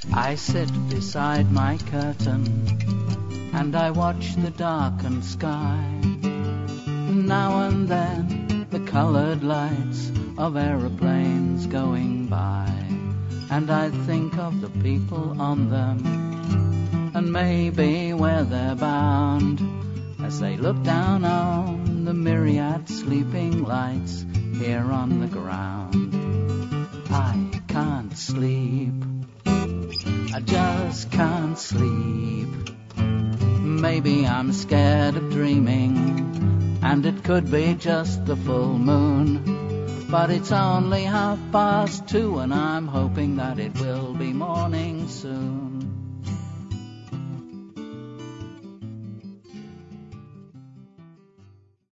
I sit beside my curtain and I watch the darkened sky. Now and then the colored lights of aeroplanes going by, and I think of the people on them and maybe where they're bound, as they look down on the myriad sleeping lights here on the ground. I can't sleep, I just can't sleep. Maybe I'm scared of dreaming, and it could be just the full moon, but it's only 2:30 and I'm hoping that it will be morning soon.